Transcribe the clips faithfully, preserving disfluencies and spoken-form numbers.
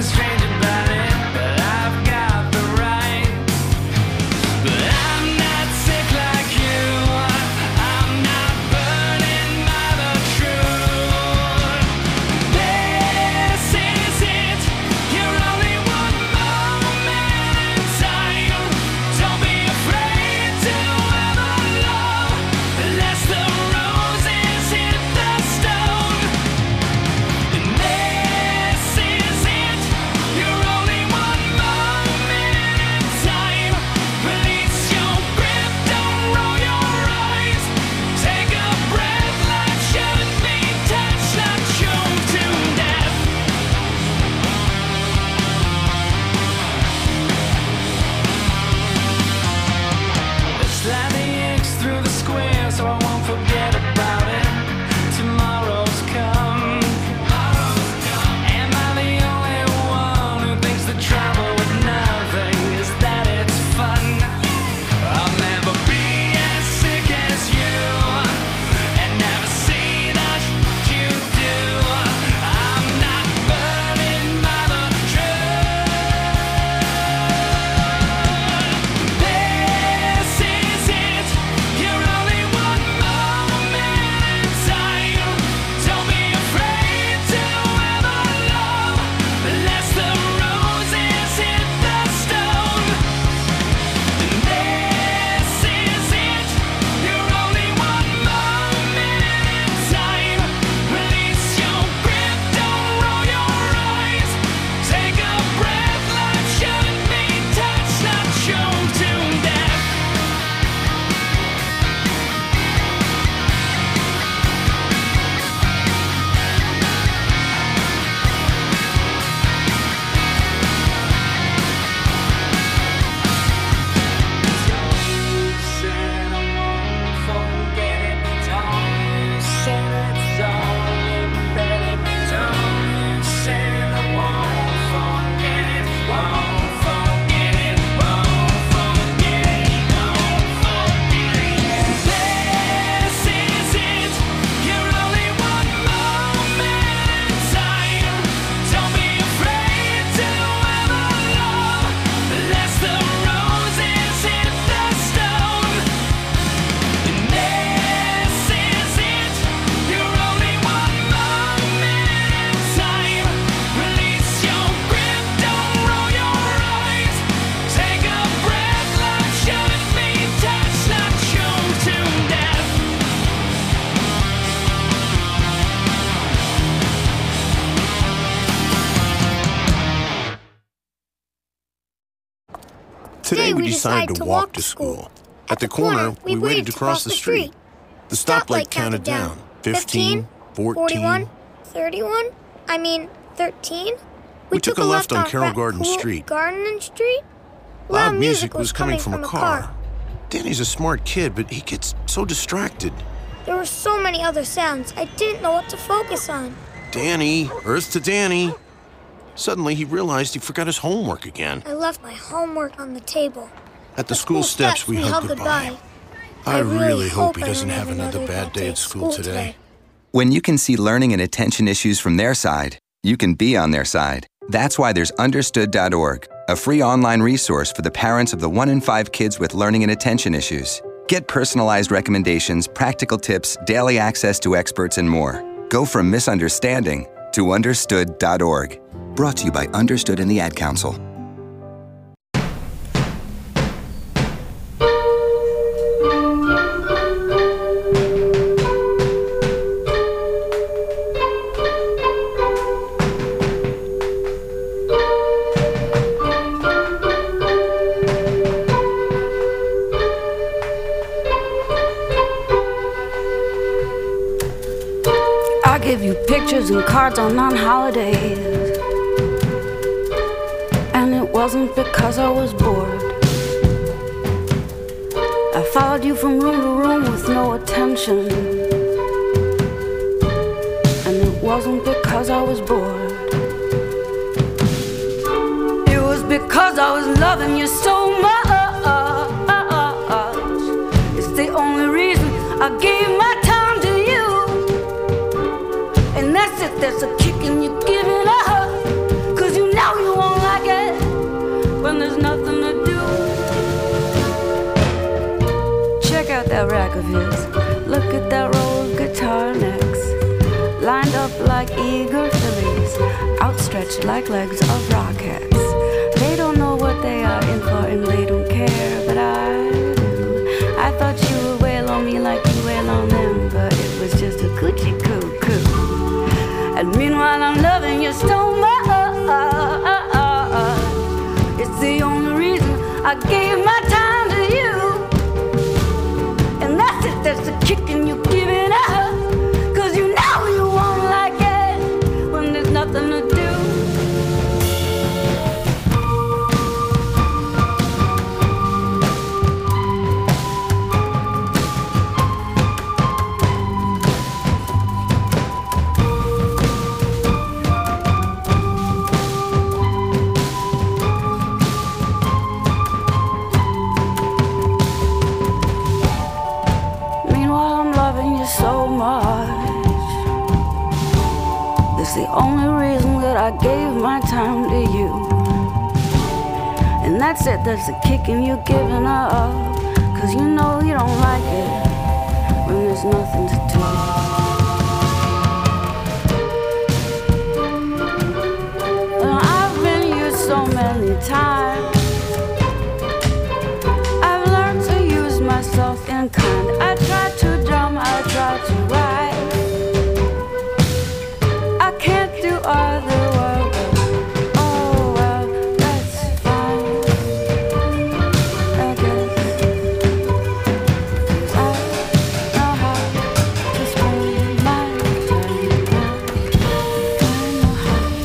Today we decided to walk to school. At the corner, we waited to cross the street. The stoplight counted down. Fifteen, fourteen, thirty-one, I mean, thirteen. We took a left on Carroll Garden Street. Garden Street? Loud music was coming from a car. Danny's a smart kid, but he gets so distracted. There were so many other sounds, I didn't know what to focus on. Danny, Earth to Danny. Suddenly, he realized he forgot his homework again. I left my homework on the table. At the school steps, we hugged goodbye. I really hope he doesn't have another bad day at school today. When you can see learning and attention issues from their side, you can be on their side. That's why there's understood dot org, a free online resource for the parents of the one in five kids with learning and attention issues. Get personalized recommendations, practical tips, daily access to experts, and more. Go from misunderstanding to understood dot org. Brought to you by Understood and the Ad Council. I give you pictures and cards on non-holidays, and it wasn't because I was bored. I followed you from room to room with no attention, and it wasn't because I was bored. It was because I was loving you so much. It's the only reason I gave my time to you. And that's if there's a kick and you're giving up, 'cause you know stretch like legs of rockets. They don't know what they are in for and they don't care, but I do. I thought you would wail on me like you wail on them, but it was just a coochie coo coo. And meanwhile I'm loving you so much. It's the only reason I gave my time to you. And that's it, that's the chicken you're giving up. Cause you know you won't like it when there's nothing to do. So much. That's the only reason that I gave my time to you. And that's it, that's the kicking you're giving up. Cause you know you don't like it when there's nothing to do. And I've been used so many times. I've learned to use myself in kind. I tried to drum, I tried to write. I can't do all the work. Oh well, that's fine, I guess. I know how to spend my time now. I know how to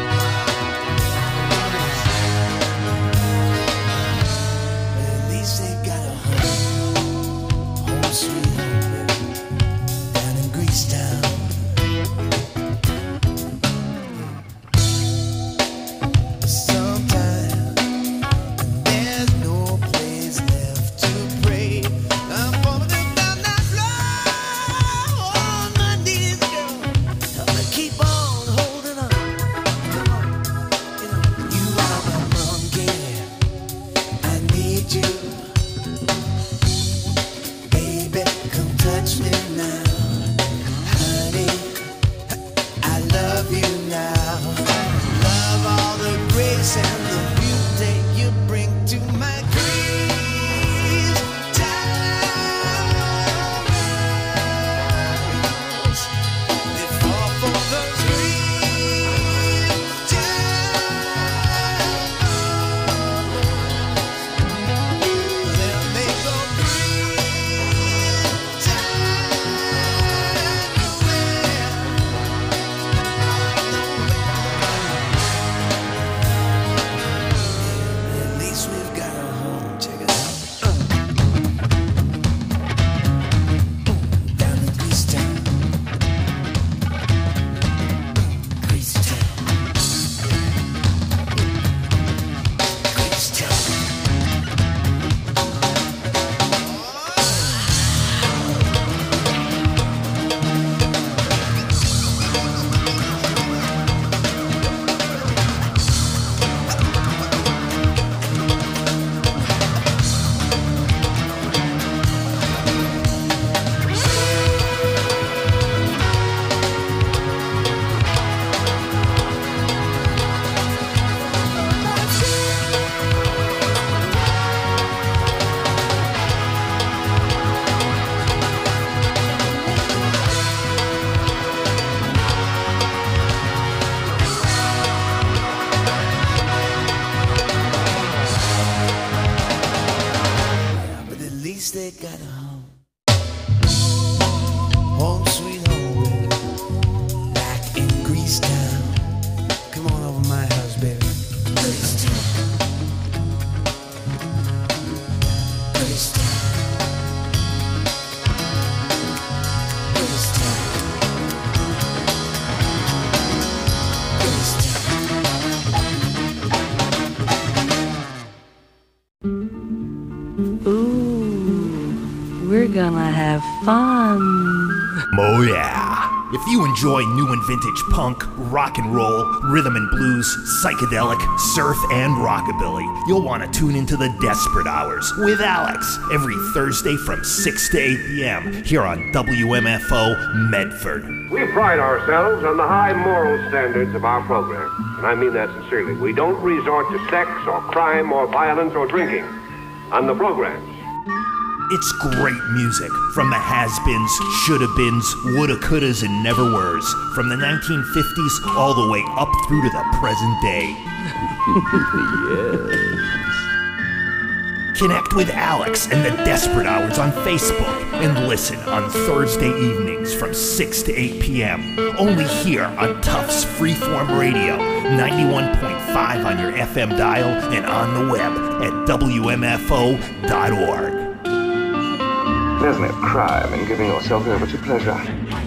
Say touch me now, honey. I love you now. Love all the grace and the beauty you bring to my dreams. Diamonds, they fall for those dreams. Diamonds, then they go green. At least we've got a home. Check it out. Down in East Town. Crazy town. Crazy town. But at least they got a home. Home sweet home, baby. Back in Grease Town. Come on over my house, baby. Grease Town. Grease Town. Grease Town. Grease Town. Ooh, we're gonna have fun. Oh yeah. If you enjoy new and vintage punk, rock and roll, rhythm and blues, psychedelic, surf, and rockabilly, you'll want to tune into the Desperate Hours with Alex every Thursday from six to eight p.m. here on W M F O Medford. We pride ourselves on the high moral standards of our program, and I mean that sincerely. We don't resort to sex or crime or violence or drinking on the programs. It's great music from the has-beens, shoulda-beens, woulda-couldas, and never-weres, from the nineteen fifties all the way up through to the present day. Yes. Connect with Alex and the Desperate Hours on Facebook and listen on Thursday evenings from six to eight p.m. only here on Tufts Freeform Radio, ninety-one point five on your F M dial and on the web at W M F O dot org. There's no crime in giving yourself over to pleasure.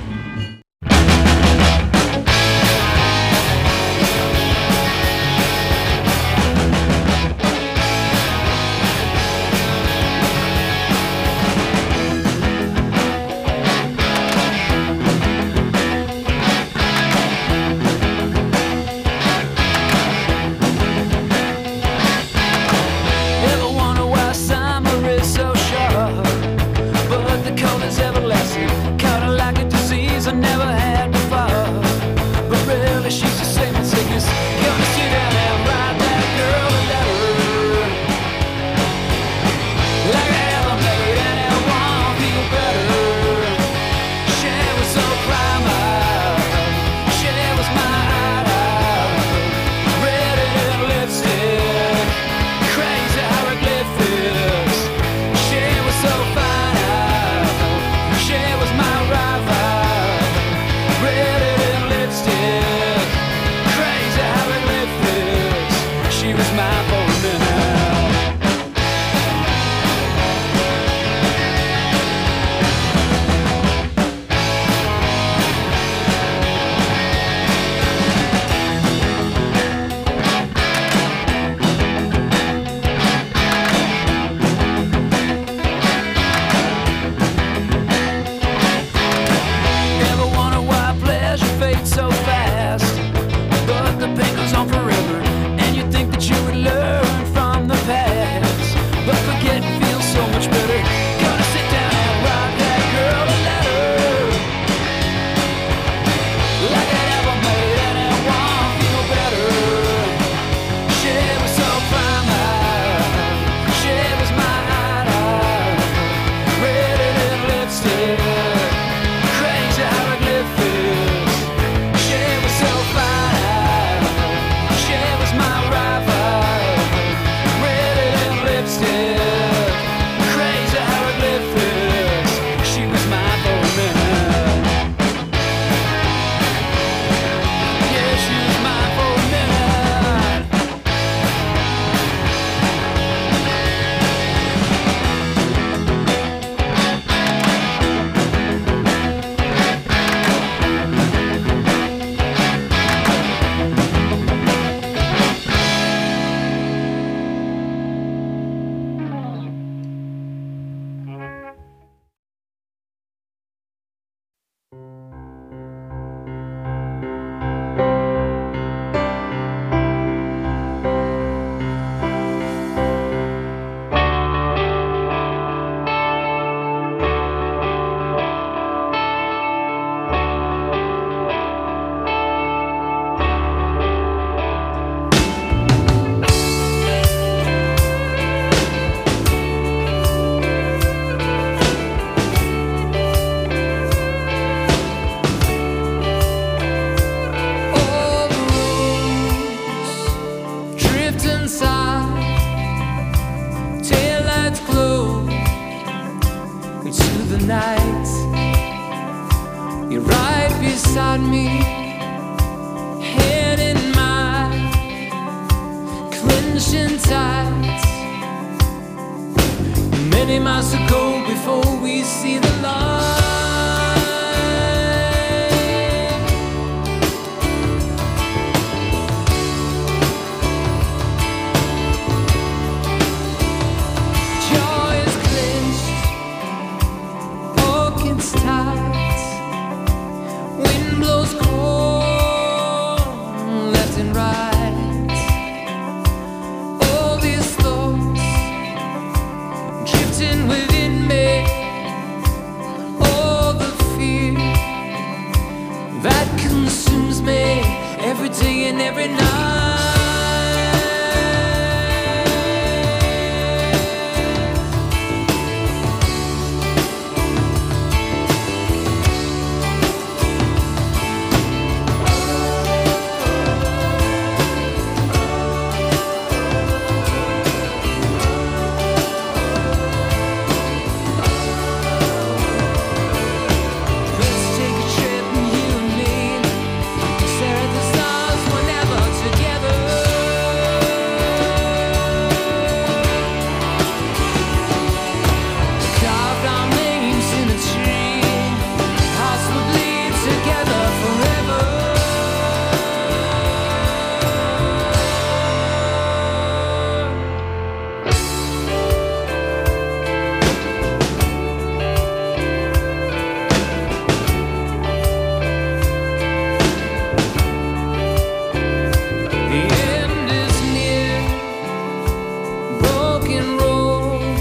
Ever wonder why summer is so short? But the cold is everlasting, kinda like a disease. into the night. You're right beside me, head in mine, clenching tight. Many miles to go before we see the light. Every day and every night. Let's take a trip, you and me. Stare at the stars whenever together. Carved our names in a tree. Hearts will bleed together forever. The end is near, broken road.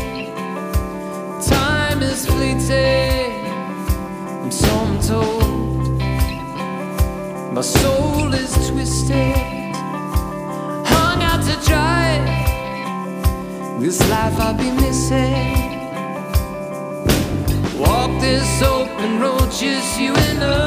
Time is fleeting, and so I'm told. My soul is twisted, hung out to dry. This life I'll be missing. Walk this open road, just you and I.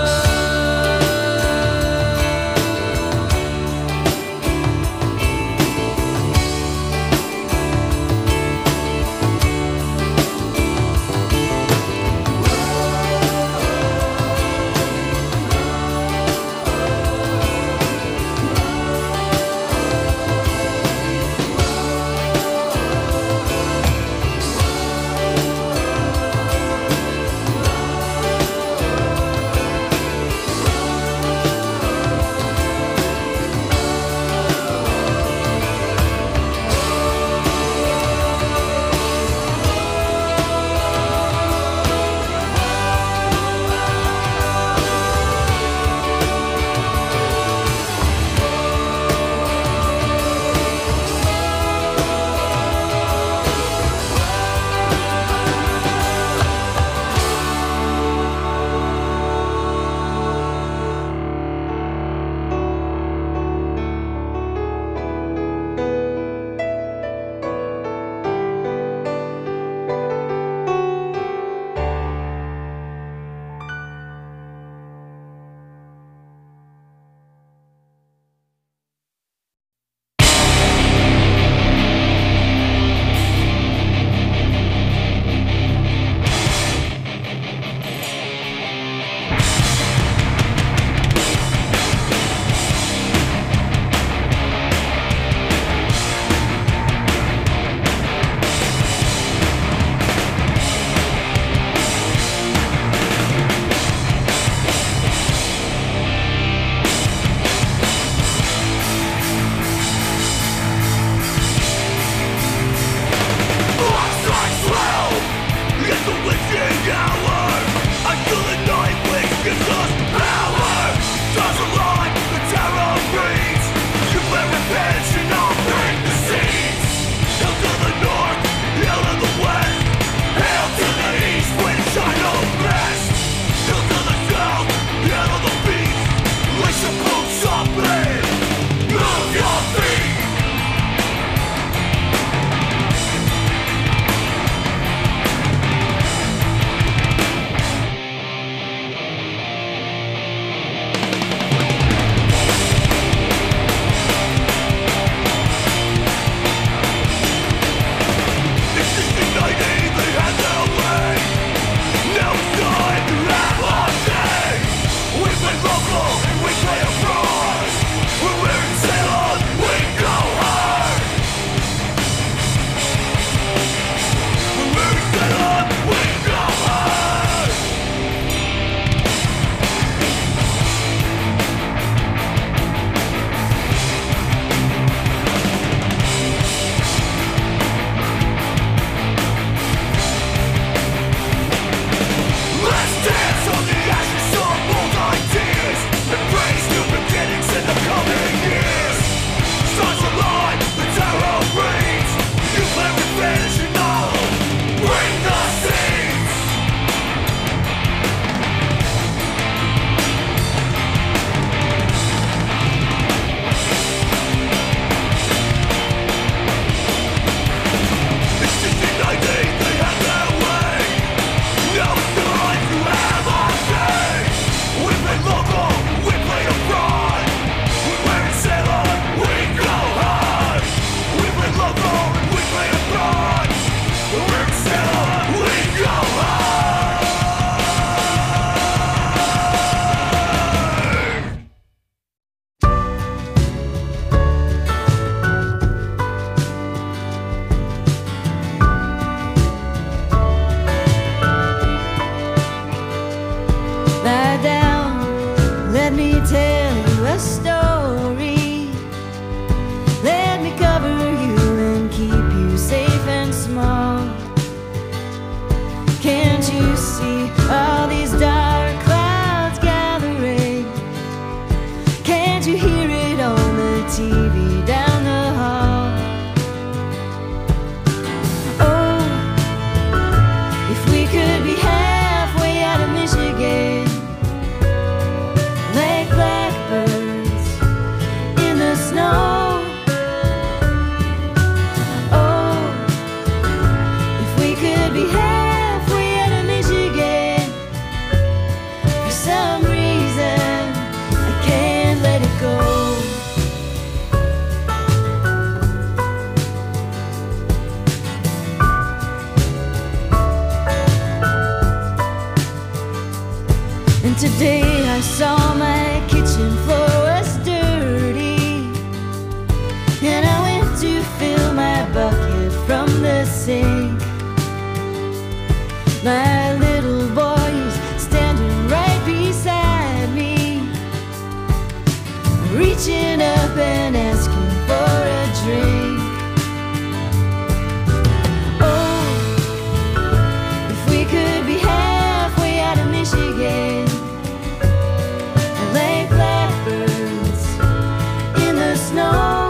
Can't you see all these dark clouds gathering? Can't you hear it on the T V down the hall? Oh, if we could be halfway out of Michigan, like blackbirds in the snow. Oh, if we could be halfway out of Michigan, for some reason I can't let it go. And today I saw my kitchen floor was dirty, and I went to fill my bucket from the sink. My little boy is standing right beside me, reaching up and asking for a drink. Oh, if we could be halfway out of Michigan, like blackbirds in the snow.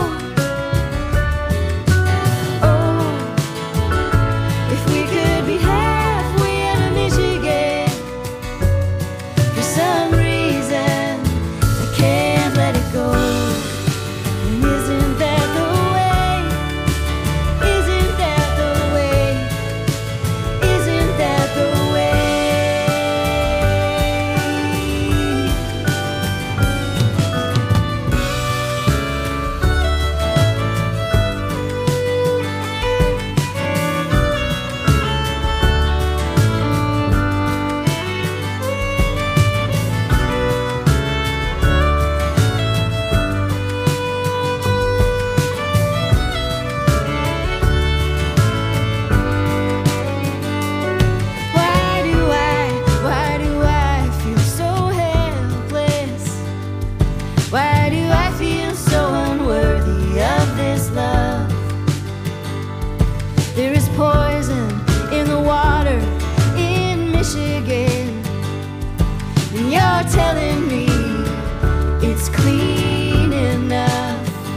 Oh, if we could be halfway out of Michigan, for some reason I can't let it go. And isn't that the way? Isn't that the way? Isn't that the way? Why do I, why do I feel so helpless? Why do I feel so unworthy of this love? There is poison in the water in Michigan, and you're telling me it's clean enough.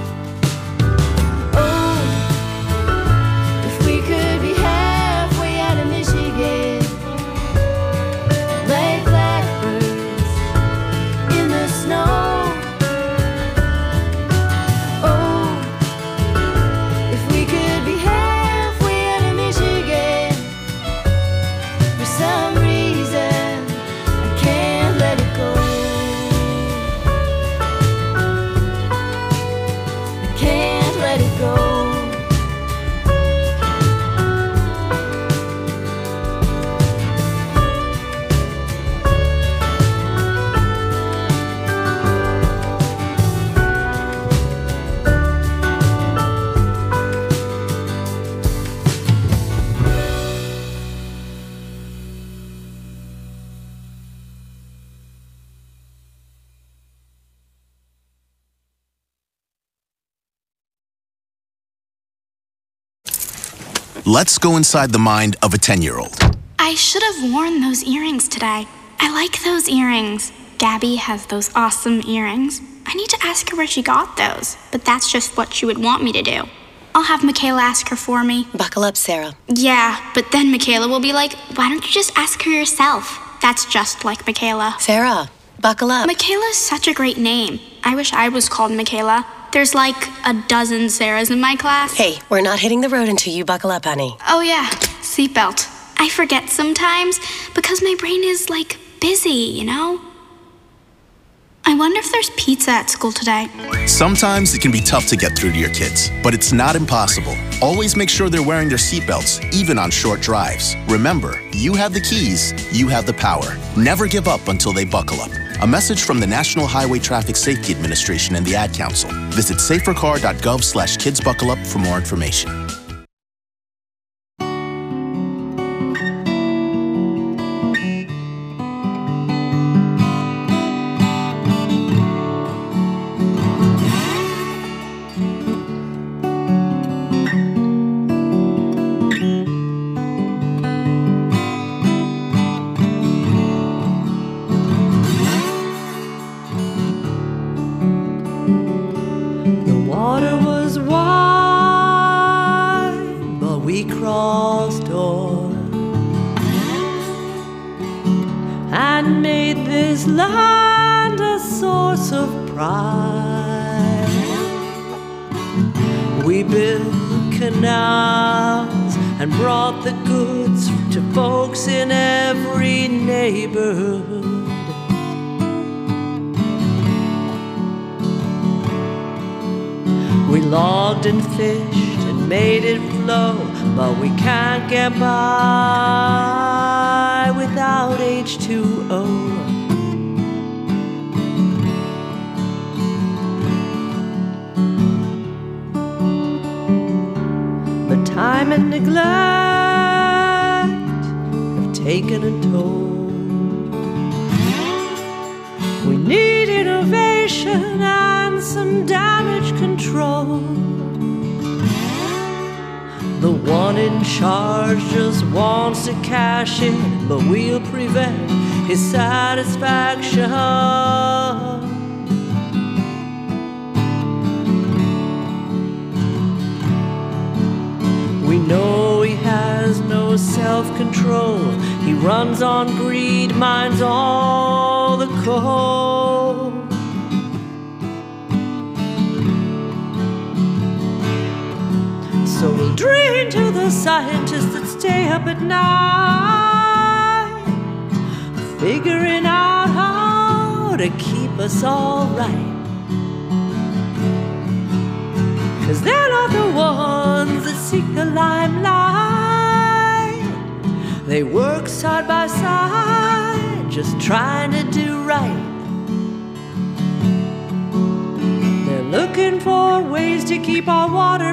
Oh, if we could be halfway out of Michigan, like blackbirds in the snow. Oh, if we could be halfway out of Michigan, for some reason I can't let it go. I can't let it go. Let's go inside the mind of a ten-year-old. I should have worn those earrings today. I like those earrings. Gabby has those awesome earrings. I need to ask her where she got those, but that's just what she would want me to do. I'll have Michaela ask her for me. Buckle up, Sarah. Yeah, but then Michaela will be like, why don't you just ask her yourself? That's just like Michaela. Sarah, buckle up. Michaela's such a great name. I wish I was called Michaela. There's like a dozen Sarahs in my class. Hey, we're not hitting the road until you buckle up, honey. Oh yeah, seatbelt. I forget sometimes because my brain is like busy, you know? I wonder if there's pizza at school today. Sometimes it can be tough to get through to your kids, but it's not impossible. Always make sure they're wearing their seatbelts, even on short drives. Remember, you have the keys, you have the power. Never give up until they buckle up. A message from the National Highway Traffic Safety Administration and the Ad Council. Visit safercar.gov slash kidsbuckleup for more information. and made this land a source of pride. We built canals and brought the goods to folks in every neighborhood. We logged and fished and made it flow, but we can't get by without H two O. But time and neglect have taken a toll. We need innovation and some damage control. The one in charge just wants to cash in, but we'll prevent his satisfaction. We know he has no self-control. He runs on greed, mines all the coal. So we'll dream to the scientists that stay up at night, figuring out how to keep us all right. 'Cause they're not the ones that seek the limelight. They work side by side, just trying to do right. They're looking for ways to keep our water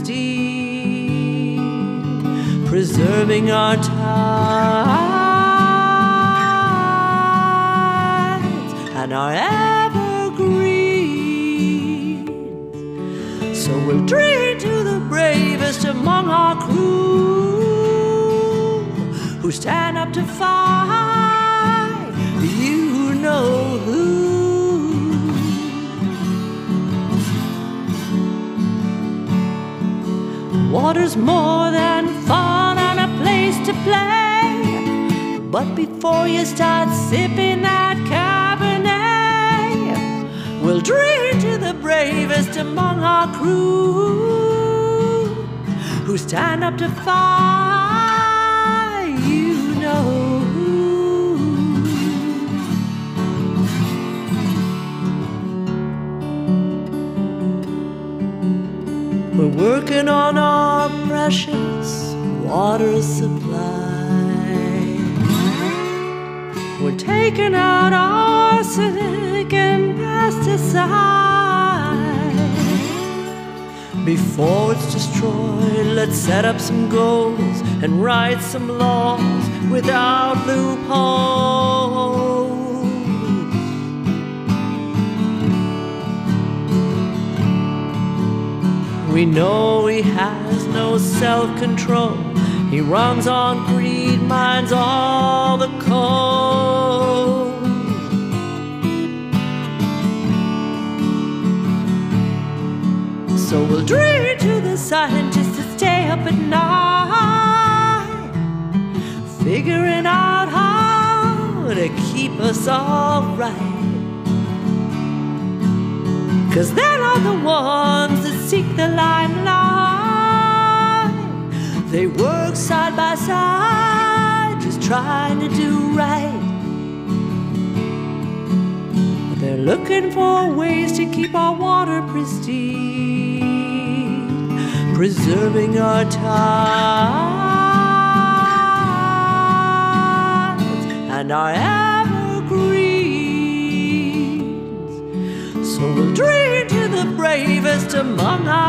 pristine, preserving our tides and our evergreens. So we'll dream to the bravest among our crew, who stand up to fight, you know who. Water's more than fun and a place to play, but before you start sipping that Cabernet, we'll dream to the bravest among our crew, who stand up to fight, you know who. We're working on our precious water supply. We're taking out arsenic and pesticides. Before it's destroyed, let's set up some goals and write some laws without loopholes. We know he has no self-control. He runs on greed, mines all the coal. So we'll dream to the scientists that stay up at night, figuring out how to keep us all right. 'Cause they're not the ones that seek the limelight. They work side by side, just trying to do right. But they're looking for ways to keep our water pristine, preserving our tides and our evergreens. So we'll dream to the bravest among our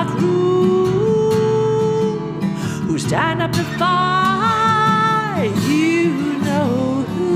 crew, who stand up to fight, you know who.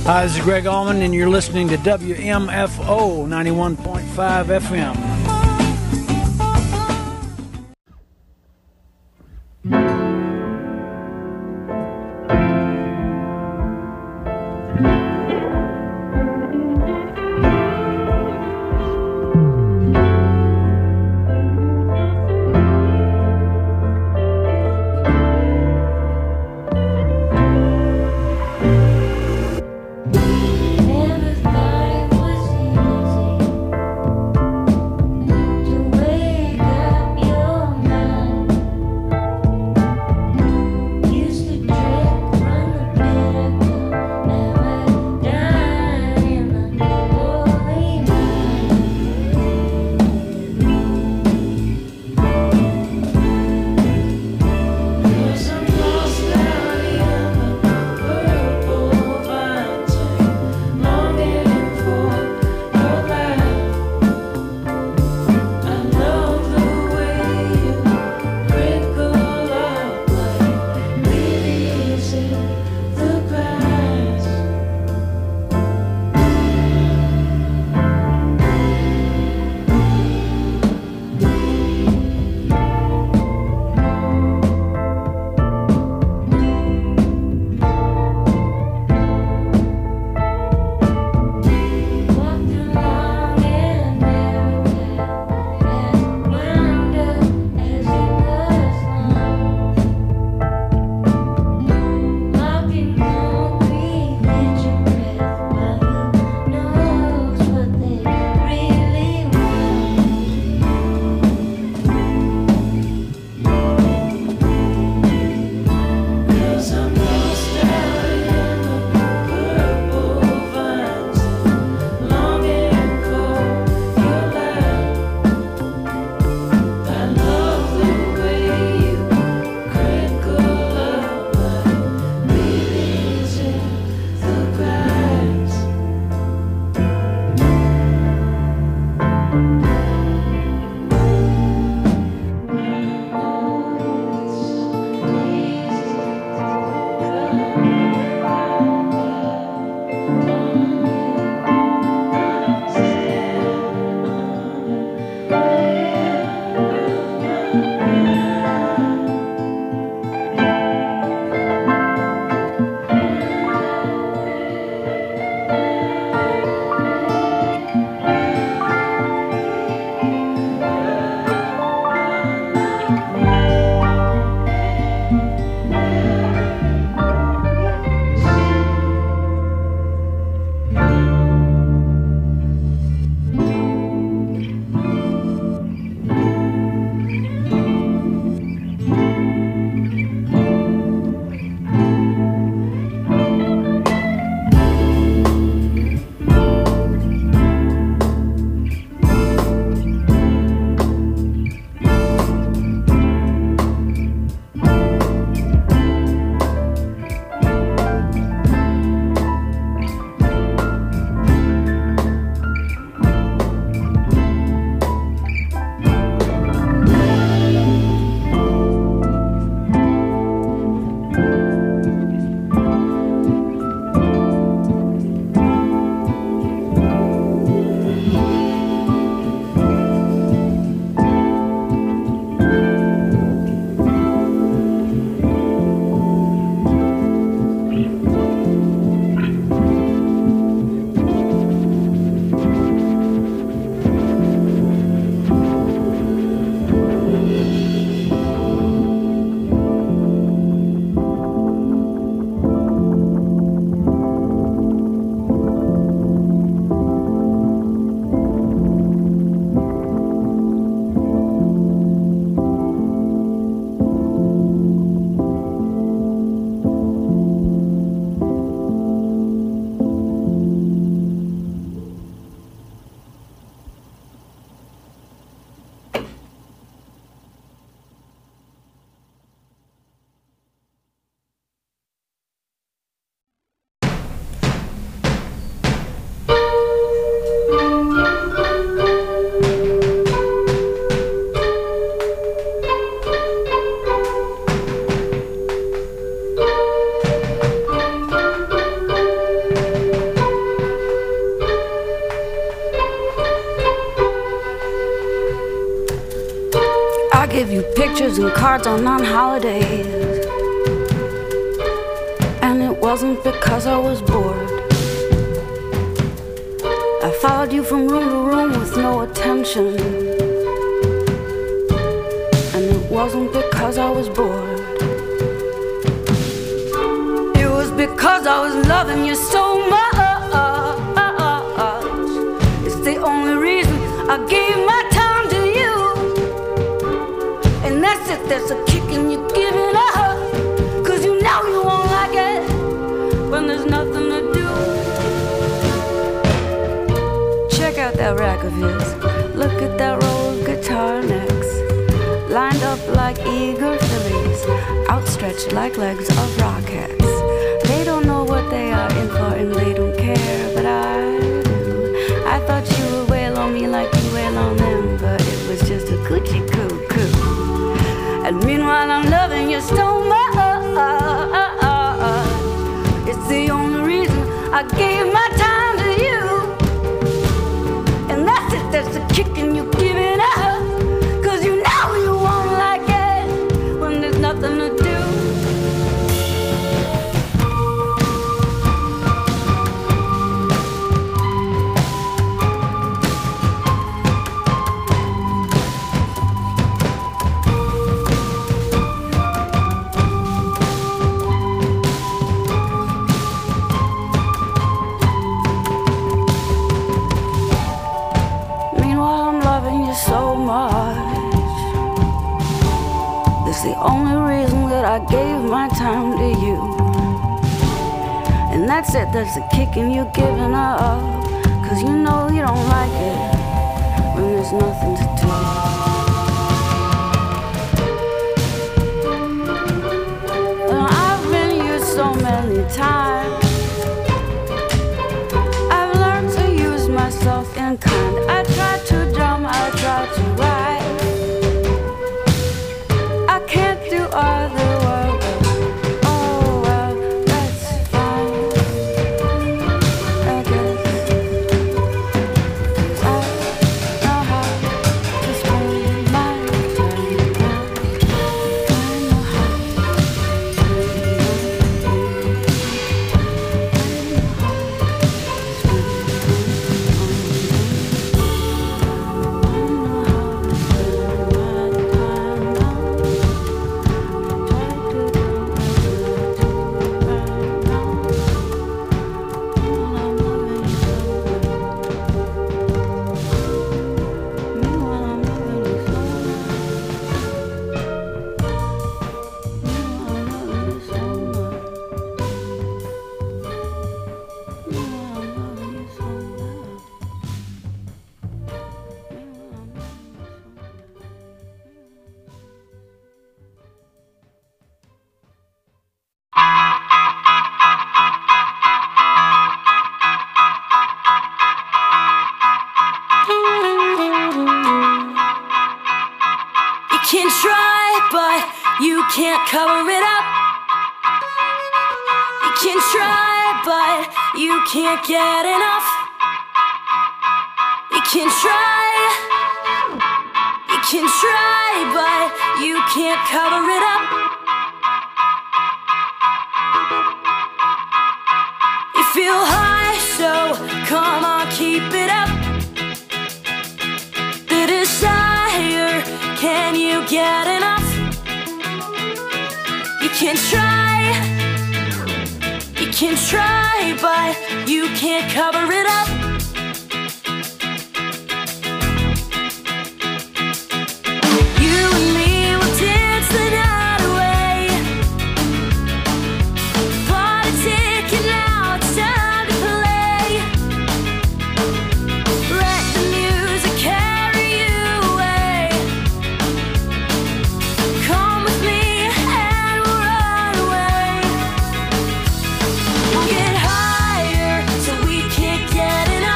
Hi, this is Greg Allman, and you're listening to W M F O ninety-one point five F M. Never thought it was easy. using cards on non-holidays. And it wasn't because I was bored. I followed you from room to room with no attention. And it wasn't because I was bored. It was because I was loving you so much. It's the only reason I gave my time to you. And that's it, there's a kick in you giving up. Cause you know you won't like it when there's nothing to do. Check out that rack of his. Look at that row of guitar necks, lined up like eager fillies, outstretched like legs of rockets. They don't know what they are in for and they don't care, but I do. I thought you would wail on me like you wail on them, but it was just a coochie coo coo. And meanwhile I'm loving you so much. It's the only reason I gave my time to you. And that's it, that's the kick in you giving up. Cause you know you won't like it when there's nothing to do. The only reason that I gave my time to you. And that's it, that's the kicking you giving up. Cause you know you don't like it when there's nothing to do. And I've been used so many times. I've learned to use myself in kind. I try to drum, I try to write. Can't do other work. Oh well, that's fine, I guess. I know how to spend my time now. I know how to spend my can't cover it up. You can try, but you can't get enough. You can try, you can try, but you can't cover it up. You feel high, so come on, keep it up. The desire, can you get enough? You can try, you can try, but you can't cover it up. You and me will dance the night away. Party ticket now, it's time to play. Let the music carry you away. Come with me. We'll get higher, so we can't get enough.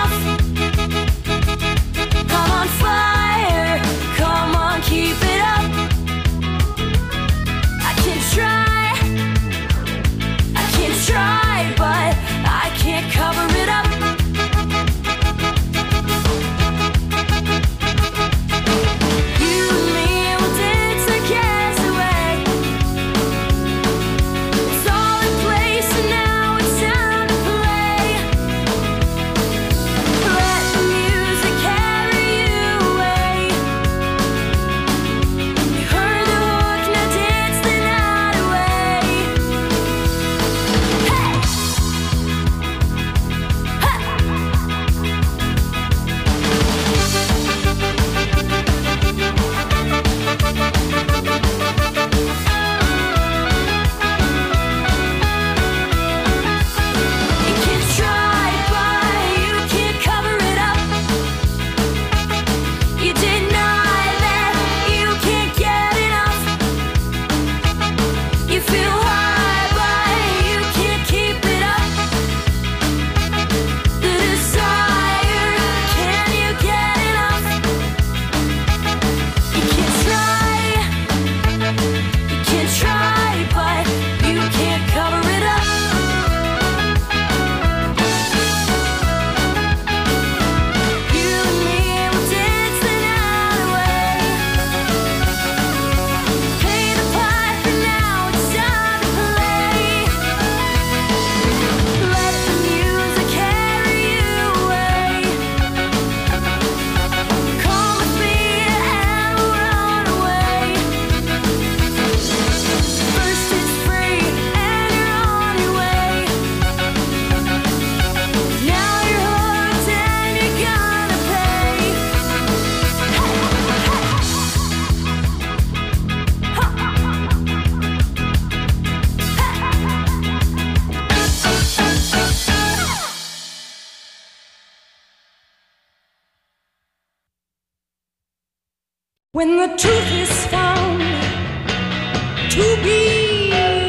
When the truth is found to be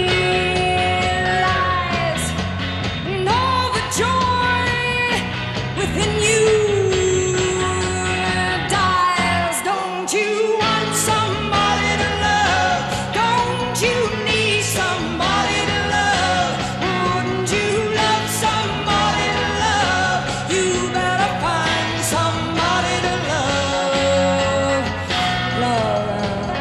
lies, and all the joy within you dies. Don't you want somebody to love? Don't you need somebody to love? Wouldn't you love somebody to love? You better find somebody to love. Love, love.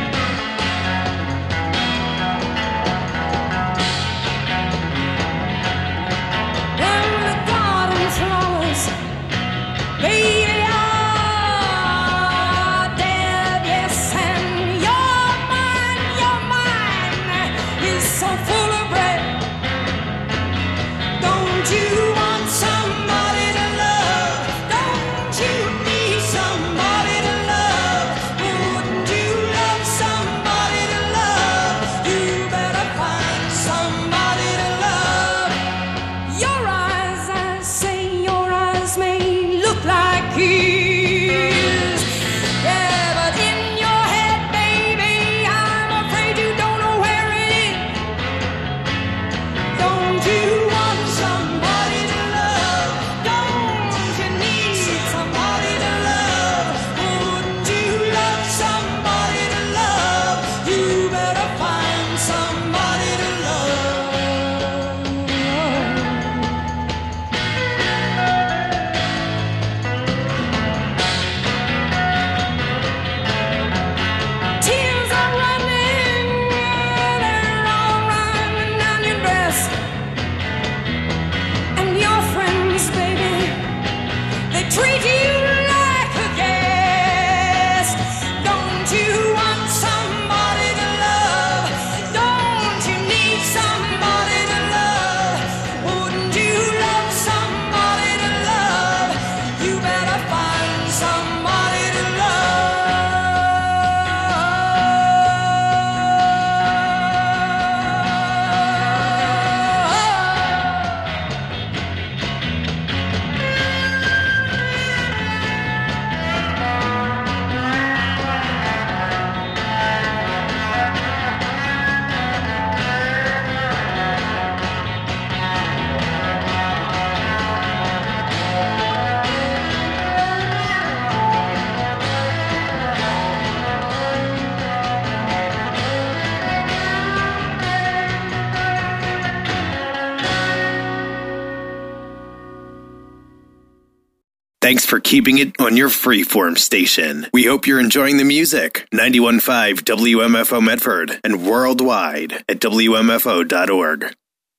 And the garden flowers, baby, are dead, yes, and your mind, your mind is so full of bread. Don't you want somebody to love? Don't you need somebody to love? Wouldn't you love somebody to love? You better find somebody to love. Your eyes, I say, your eyes may look like his. Yeah, but in your head, baby, I'm afraid you don't know where it is. Don't you want somebody to love? Don't you need somebody to love? Wouldn't you love somebody to love? You better find somebody to love. Tears are running, they're all running down your dress. And your friends, baby, they treat you like a guest. Don't you want somebody to love? Don't you need somebody to love? Wouldn't you love somebody to love? You better find somebody to Thanks for keeping it on your freeform station. We hope you're enjoying the music. ninety-one point five W M F O Medford and worldwide at W M F O dot org.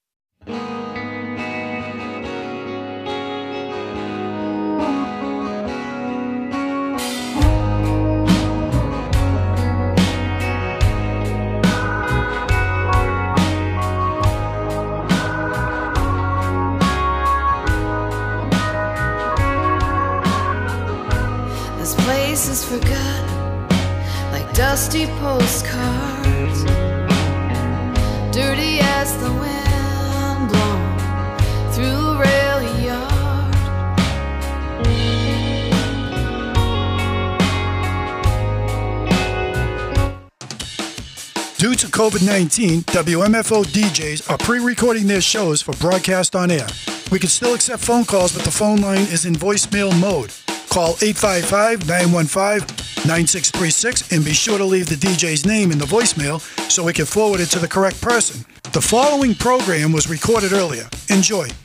This place is forgotten, like dusty postcards, dirty as the wind blown through a rail yard. Due to COVID nineteen, W M F O D Js are pre-recording their shows for broadcast on air. We can still accept phone calls, but the phone line is in voicemail mode. Call eight five five, nine one five, nine six three six and be sure to leave the D J's name in the voicemail so we can forward it to the correct person. The following program was recorded earlier. Enjoy.